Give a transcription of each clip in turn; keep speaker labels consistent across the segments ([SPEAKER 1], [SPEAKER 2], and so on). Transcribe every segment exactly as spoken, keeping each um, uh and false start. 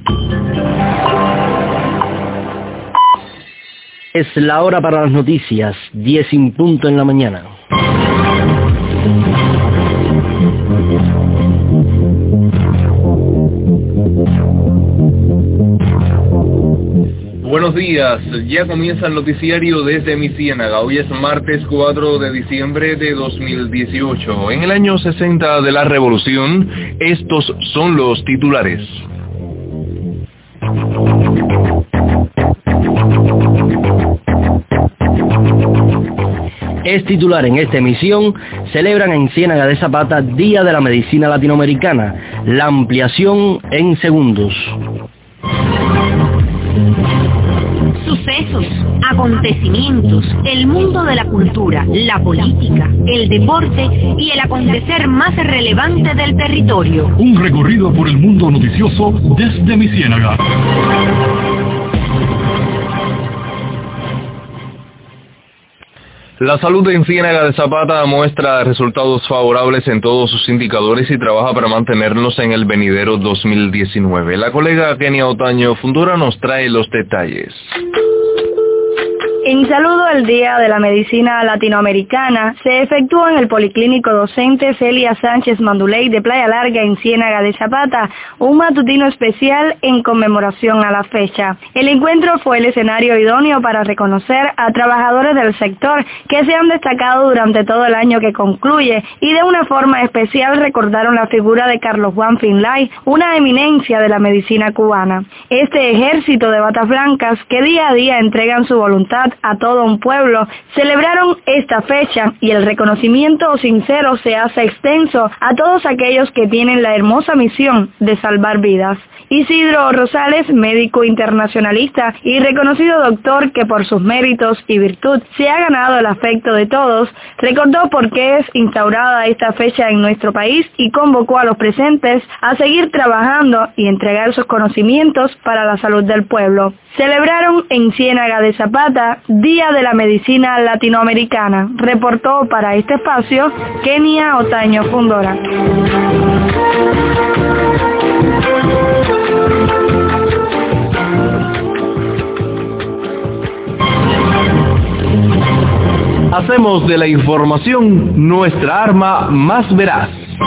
[SPEAKER 1] Es la hora para las noticias, diez en punto en la mañana.
[SPEAKER 2] Buenos días, ya comienza el noticiario desde mi Ciénaga. Hoy es martes cuatro de diciembre de dos mil dieciocho. En el año sesenta de la Revolución, estos son los titulares.
[SPEAKER 1] Es titular en esta emisión: celebran en Ciénaga de Zapata Día de la Medicina Latinoamericana. La ampliación en segundos.
[SPEAKER 3] Sucesos, acontecimientos, el mundo de la cultura, la política, el deporte y el acontecer más relevante del territorio.
[SPEAKER 4] Un recorrido por el mundo noticioso desde mi Ciénaga.
[SPEAKER 2] La salud en Ciénaga de Zapata muestra resultados favorables en todos sus indicadores y trabaja para mantenernos en el venidero dos mil diecinueve. La colega Kenia Otaño Fundora nos trae los detalles.
[SPEAKER 5] En saludo al Día de la Medicina Latinoamericana, se efectuó en el Policlínico Docente Celia Sánchez Manduley de Playa Larga en Ciénaga de Zapata un matutino especial en conmemoración a la fecha. El encuentro fue el escenario idóneo para reconocer a trabajadores del sector que se han destacado durante todo el año que concluye y de una forma especial recordaron la figura de Carlos Juan Finlay, una eminencia de la medicina cubana. Este ejército de batas blancas que día a día entregan su voluntad a todo un pueblo, celebraron esta fecha y el reconocimiento sincero se hace extenso a todos aquellos que tienen la hermosa misión de salvar vidas. Isidro Rosales, médico internacionalista y reconocido doctor que por sus méritos y virtud se ha ganado el afecto de todos, recordó por qué es instaurada esta fecha en nuestro país y convocó a los presentes a seguir trabajando y entregar sus conocimientos para la salud del pueblo. Celebraron en Ciénaga de Zapata Día de la Medicina Latinoamericana. Reportó para este espacio Kenia Otaño Fundora.
[SPEAKER 2] Hacemos de la información nuestra arma más veraz.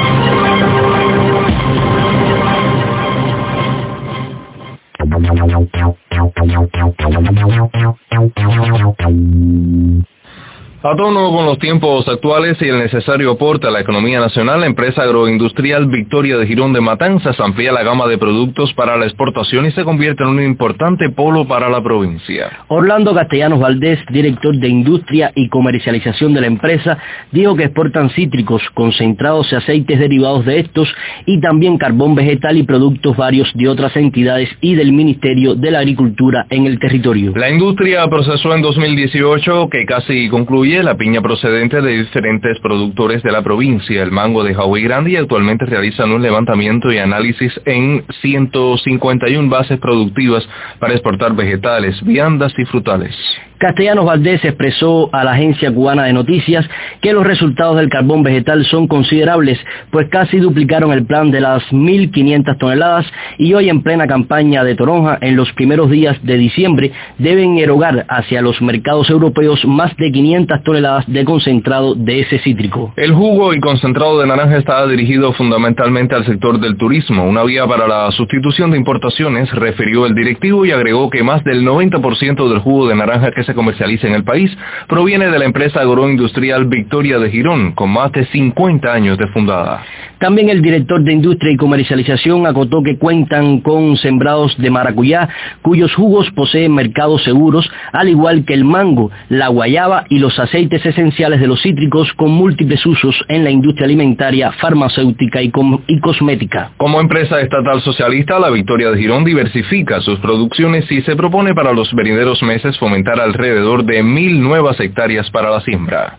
[SPEAKER 2] A tono con los tiempos actuales y el necesario aporte a la economía nacional, la empresa agroindustrial Victoria de Girón de Matanzas amplía la gama de productos para la exportación y se convierte en un importante polo para la provincia.
[SPEAKER 1] Orlando Castellanos Valdés, director de Industria y Comercialización de la empresa, dijo que exportan cítricos, concentrados y aceites derivados de estos y también carbón vegetal y productos varios de otras entidades y del Ministerio de la Agricultura en el territorio.
[SPEAKER 2] La industria procesó en dos mil dieciocho, que casi concluye, la piña procedente de diferentes productores de la provincia, el mango de Hawái Grande, y actualmente realizan un levantamiento y análisis en ciento cincuenta y una bases productivas para exportar vegetales, viandas y frutales.
[SPEAKER 1] Castellanos Valdés expresó a la agencia cubana de noticias que los resultados del carbón vegetal son considerables, pues casi duplicaron el plan de las mil quinientas toneladas y hoy en plena campaña de toronja, en los primeros días de diciembre, deben erogar hacia los mercados europeos más de quinientas toneladas de concentrado de ese cítrico.
[SPEAKER 2] El jugo y concentrado de naranja está dirigido fundamentalmente al sector del turismo, una vía para la sustitución de importaciones, refirió el directivo y agregó que más del noventa por ciento del jugo de naranja que se comercializa en el país proviene de la empresa agroindustrial Victoria de Girón, con más de cincuenta años de fundada.
[SPEAKER 1] También el director de Industria y Comercialización acotó que cuentan con sembrados de maracuyá, cuyos jugos poseen mercados seguros, al igual que el mango, la guayaba y los aceites esenciales de los cítricos, con múltiples usos en la industria alimentaria, farmacéutica y, com- y cosmética.
[SPEAKER 2] Como empresa estatal socialista, la Victoria de Girón diversifica sus producciones y se propone para los venideros meses fomentar alrededor de mil nuevas hectáreas para la siembra.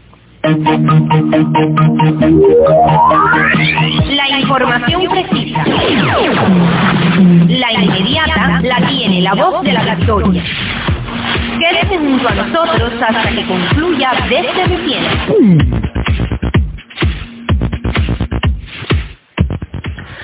[SPEAKER 3] La información precisa, la inmediata, la tiene la voz de la Victoria. Quédese junto a nosotros hasta que concluya desde mi tiempo.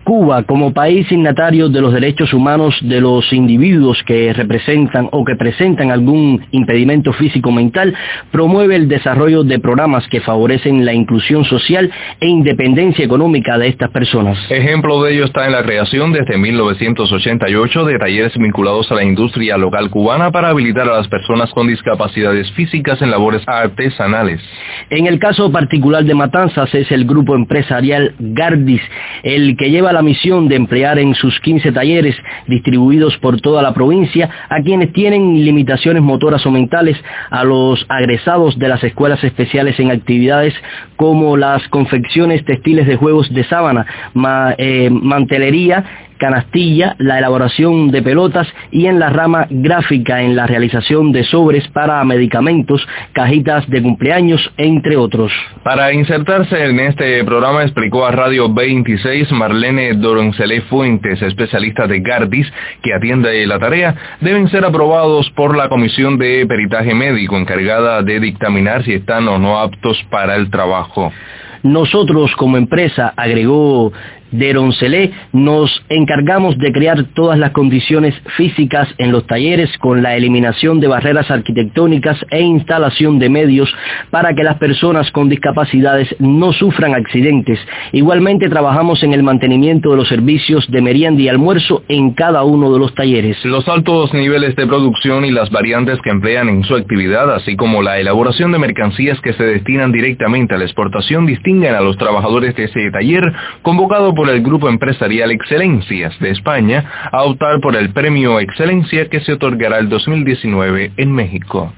[SPEAKER 1] Cuba, como país signatario de los derechos humanos de los individuos que representan o que presentan algún impedimento físico o mental, promueve el desarrollo de programas que favorecen la inclusión social e independencia económica de estas personas.
[SPEAKER 2] Ejemplo de ello está en la creación desde mil novecientos ochenta y ocho de talleres vinculados a la industria local cubana para habilitar a las personas con discapacidades físicas en labores artesanales.
[SPEAKER 1] En el caso particular de Matanzas es el grupo empresarial Gardis el que lleva la misión de emplear en sus quince talleres distribuidos por toda la provincia a quienes tienen limitaciones motoras o mentales, a los egresados de las escuelas especiales en actividades como las confecciones textiles de juegos de sábana, ma, eh, mantelería, canastilla, la elaboración de pelotas y en la rama gráfica en la realización de sobres para medicamentos, cajitas de cumpleaños, entre otros.
[SPEAKER 2] Para insertarse en este programa explicó a Radio veintiséis Marlene Doroncelé Fuentes, especialista de Gardis, que atiende la tarea, deben ser aprobados por la Comisión de Peritaje Médico, encargada de dictaminar si están o no aptos para el trabajo.
[SPEAKER 1] Nosotros como empresa, agregó de Roncelé, nos encargamos de crear todas las condiciones físicas en los talleres con la eliminación de barreras arquitectónicas e instalación de medios para que las personas con discapacidades no sufran accidentes. Igualmente trabajamos en el mantenimiento de los servicios de merienda y almuerzo en cada uno de los talleres.
[SPEAKER 2] Los altos niveles de producción y las variantes que emplean en su actividad, así como la elaboración de mercancías que se destinan directamente a la exportación, distinguen a los trabajadores de ese taller, convocado por el Grupo Empresarial Excelencias de España, a optar por el Premio Excelencia que se otorgará el dos mil diecinueve en México.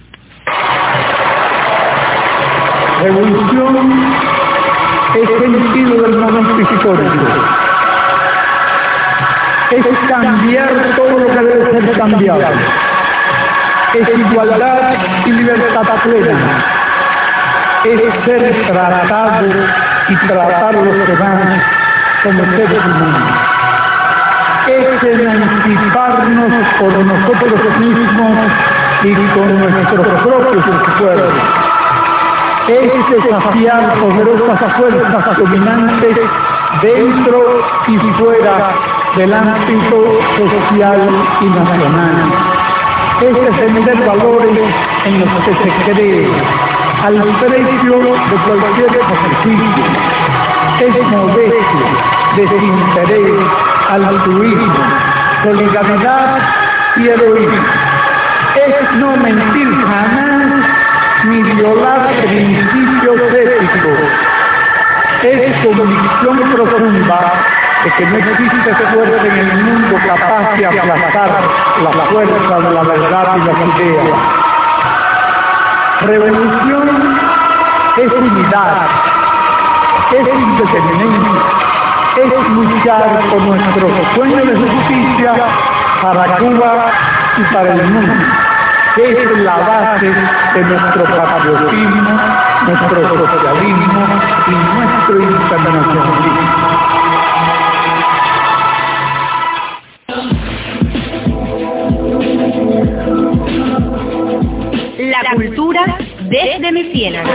[SPEAKER 6] Revolución es sentido del momento histórico. Es cambiar todo lo que debe ser cambiado. Es igualdad y libertad plena. Es ser tratado y tratar a los demás como seres humanos. Es emanciparnos por nosotros mismos y con nuestros propios esfuerzos. Es desafiar poderosas fuerzas dominantes dentro y fuera del ámbito social y nacional. Es defender valores en los que se cree, al precio de cualquier sacrificio. Es modestia, desinterés, altruismo, solidaridad y heroísmo. Es no mentir jamás ni violar principios éticos. Es convicción profunda de que no existe fuerza en el mundo capaz de aplastar la fuerza de la verdad y las ideas. Revolución es unidad, es independencia, es luchar por nuestro sueño de justicia para Cuba y para el mundo. Es la base de nuestro patriotismo, nuestro socialismo y nuestro internacionalismo.
[SPEAKER 3] La cultura desde mi ciénaga.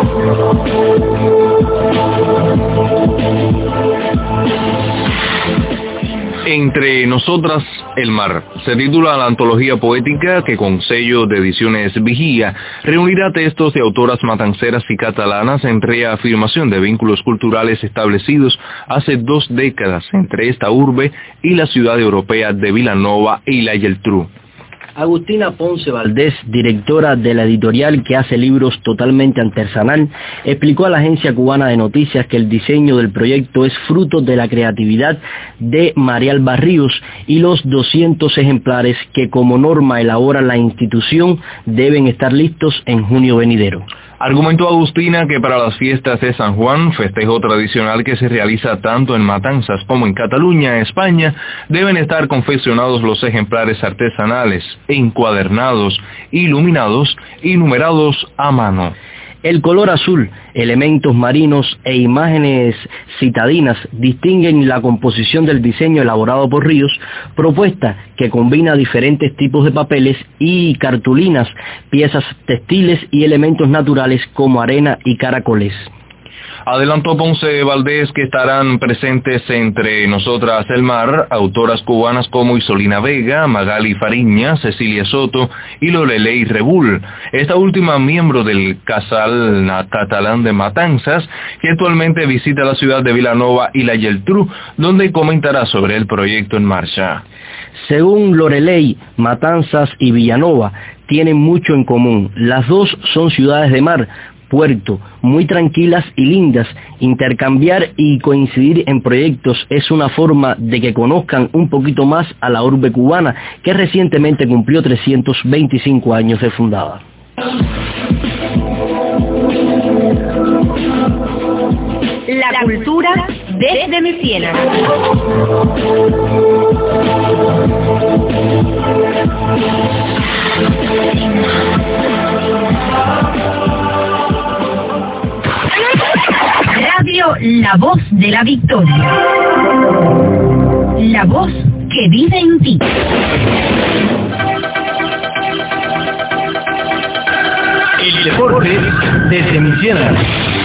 [SPEAKER 2] Entre nosotras, el mar. Se titula la antología poética que con sello de ediciones Vigía reunirá textos de autoras matanceras y catalanas en reafirmación de vínculos culturales establecidos hace dos décadas entre esta urbe y la ciudad europea de Vilanova y la Geltrú.
[SPEAKER 1] Agustina Ponce Valdés, directora de la editorial que hace libros totalmente artesanal, explicó a la agencia cubana de noticias que el diseño del proyecto es fruto de la creatividad de Marial Barríos y los doscientos ejemplares que como norma elabora la institución deben estar listos en junio venidero.
[SPEAKER 2] Argumentó Agustina que para las fiestas de San Juan, festejo tradicional que se realiza tanto en Matanzas como en Cataluña, España, deben estar confeccionados los ejemplares artesanales, encuadernados, iluminados y numerados a mano.
[SPEAKER 1] El color azul, elementos marinos e imágenes citadinas distinguen la composición del diseño elaborado por Ríos, propuesta que combina diferentes tipos de papeles y cartulinas, piezas textiles y elementos naturales como arena y caracoles.
[SPEAKER 2] Adelantó Ponce Valdés que estarán presentes entre Nosotras el Mar autoras cubanas como Isolina Vega, Magali Fariña, Cecilia Soto y Lorelei Rebull, esta última miembro del Casal Catalán de Matanzas, que actualmente visita la ciudad de Vilanova y la Geltrú, donde comentará sobre el proyecto en marcha.
[SPEAKER 1] Según Lorelei, Matanzas y Villanova tienen mucho en común. Las dos son ciudades de mar, puerto, muy tranquilas y lindas. Intercambiar y coincidir en proyectos es una forma de que conozcan un poquito más a la urbe cubana, que recientemente cumplió trescientos veinticinco años de fundada.
[SPEAKER 3] La cultura desde mi ciénaga. Radio La Voz de la Victoria. La voz que vive en ti.
[SPEAKER 1] El deporte desde mi ciénaga.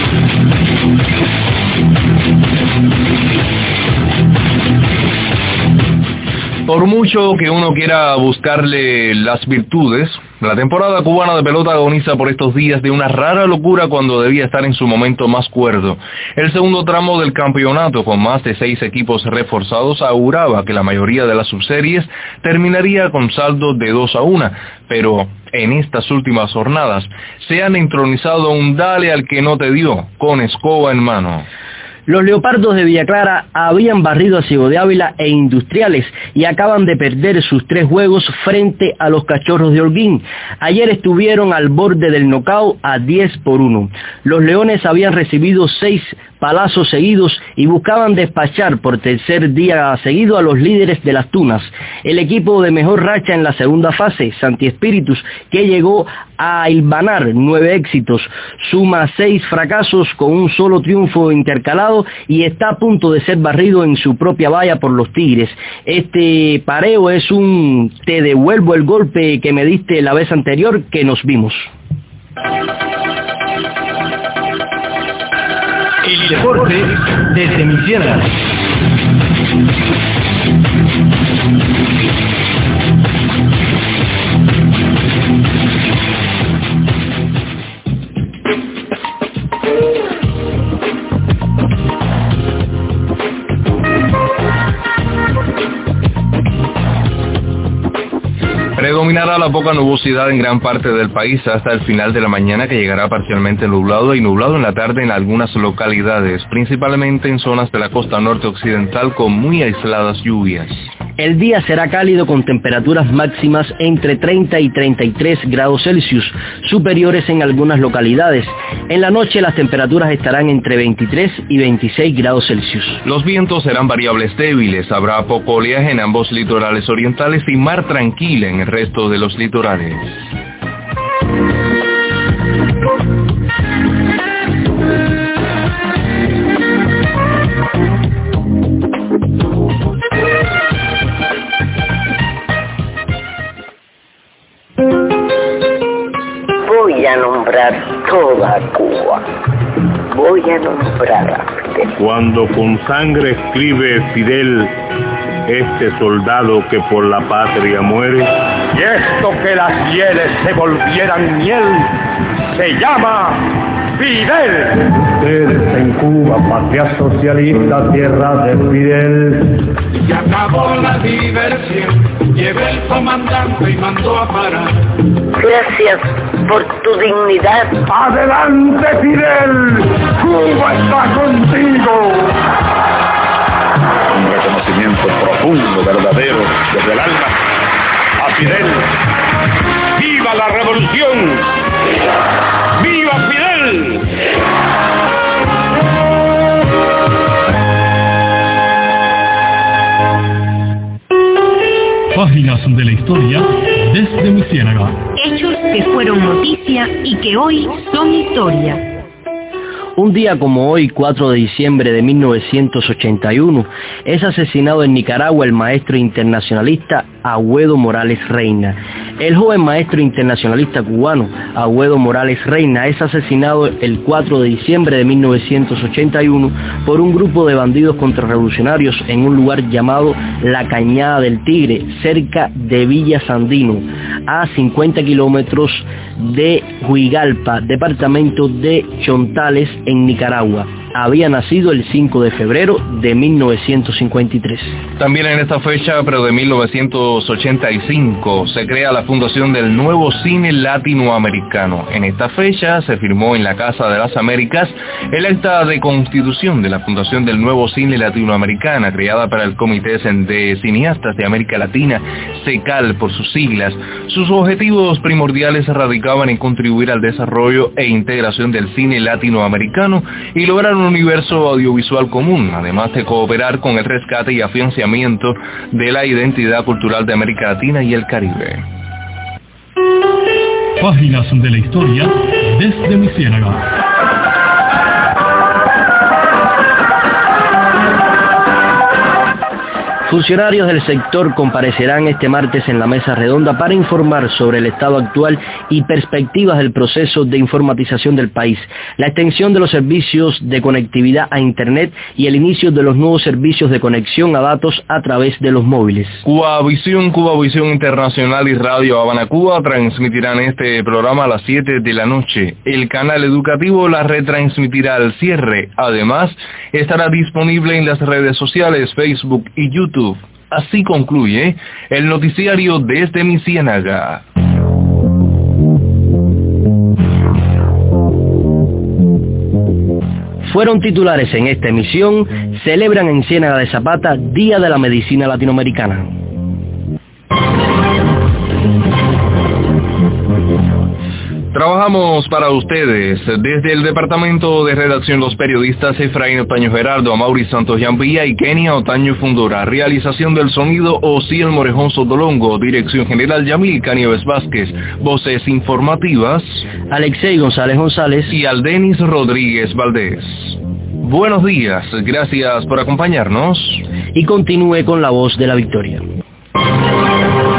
[SPEAKER 2] Por mucho que uno quiera buscarle las virtudes, la temporada cubana de pelota agoniza por estos días de una rara locura cuando debía estar en su momento más cuerdo. El segundo tramo del campeonato, con más de seis equipos reforzados, auguraba que la mayoría de las subseries terminaría con saldo de dos a una, pero en estas últimas jornadas se han entronizado un dale al que no te dio, con escoba en mano.
[SPEAKER 1] Los Leopardos de Villa Clara habían barrido a Ciego de Ávila e Industriales y acaban de perder sus tres juegos frente a los Cachorros de Holguín. Ayer estuvieron al borde del knockout a diez por uno. Los Leones habían recibido seis palazos seguidos y buscaban despachar por tercer día seguido a los líderes de las Tunas. El equipo de mejor racha en la segunda fase, Santi Espíritus, que llegó a hilvanar nueve éxitos, suma seis fracasos con un solo triunfo intercalado y está a punto de ser barrido en su propia valla por los Tigres. Este pareo es un te devuelvo el golpe que me diste la vez anterior que nos vimos. El deporte desde mi ciénaga.
[SPEAKER 2] Predominará la poca nubosidad en gran parte del país hasta el final de la mañana, que llegará parcialmente nublado y nublado en la tarde en algunas localidades, principalmente en zonas de la costa norte occidental con muy aisladas lluvias.
[SPEAKER 1] El día será cálido con temperaturas máximas entre treinta y treinta y tres grados Celsius, superiores en algunas localidades. En la noche las temperaturas estarán entre veintitrés y veintiséis grados Celsius.
[SPEAKER 2] Los vientos serán variables débiles, habrá poco oleaje en ambos litorales orientales y mar tranquila en el resto de los litorales.
[SPEAKER 7] Voy a nombrar toda Cuba. Voy a nombrar a Fidel.
[SPEAKER 8] Cuando con sangre escribe Fidel, este soldado que por la patria muere,
[SPEAKER 9] y esto que las hieles se volvieran miel, se llama Fidel.
[SPEAKER 6] Ustedes en Cuba, patria socialista, tierra de Fidel.
[SPEAKER 10] Se acabó la diversión, llevé el comandante y mandó a parar.
[SPEAKER 7] Gracias por tu dignidad.
[SPEAKER 6] ¡Adelante, Fidel! ¡Cuba está contigo!
[SPEAKER 9] Un reconocimiento profundo, verdadero, desde el alma, a Fidel. ¡Viva la revolución! ¡Viva Fidel!
[SPEAKER 4] Páginas de la historia desde mi ciénaga.
[SPEAKER 3] Hechos que fueron noticia y que hoy son historia.
[SPEAKER 1] Un día como hoy, cuatro de diciembre de mil novecientos ochenta y uno, es asesinado en Nicaragua el maestro internacionalista Agüedo Morales Reina. El joven maestro internacionalista cubano Agüedo Morales Reina es asesinado el cuatro de diciembre de mil novecientos ochenta y uno por un grupo de bandidos contrarrevolucionarios en un lugar llamado La Cañada del Tigre, cerca de Villa Sandino, a cincuenta kilómetros de Huigalpa, departamento de Chontales, en Nicaragua. Había nacido el cinco de febrero de mil novecientos cincuenta y tres.
[SPEAKER 2] También en esta fecha, pero de mil novecientos ochenta y cinco, se crea la fundación del Nuevo Cine Latinoamericano. En esta fecha se firmó en la Casa de las Américas el acta de constitución de la fundación del Nuevo Cine Latinoamericana, creada para el Comité de Cineastas de América Latina, CECAL por sus siglas. Sus objetivos primordiales radicaban en contribuir al desarrollo e integración del cine latinoamericano y lograr un universo audiovisual común, además de cooperar con el rescate y afianzamiento de la identidad cultural de América Latina y el Caribe.
[SPEAKER 4] Páginas de la historia desde mi ciénaga.
[SPEAKER 1] Funcionarios del sector comparecerán este martes en la mesa redonda para informar sobre el estado actual y perspectivas del proceso de informatización del país, la extensión de los servicios de conectividad a Internet y el inicio de los nuevos servicios de conexión a datos a través de los móviles.
[SPEAKER 2] Cubavisión, Cubavisión Internacional y Radio Habana Cuba transmitirán este programa a las siete de la noche. El canal educativo la retransmitirá al cierre. Además, estará disponible en las redes sociales Facebook y YouTube. Así concluye el noticiario desde mi ciénaga.
[SPEAKER 1] Fueron titulares en esta emisión: celebran en Ciénaga de Zapata Día de la Medicina Latinoamericana.
[SPEAKER 2] Trabajamos para ustedes desde el departamento de redacción los periodistas Efraín Otaño Gerardo, Amaury Santos Yambía y Kenia Otaño Fundora. Realización del sonido Ociel Morejón Sotolongo. Dirección general Yamil Canieves Vázquez. Voces informativas
[SPEAKER 1] Alexei González González
[SPEAKER 2] y Aldenis Rodríguez Valdés. Buenos días, gracias por acompañarnos.
[SPEAKER 1] Y continúe con la voz de la victoria.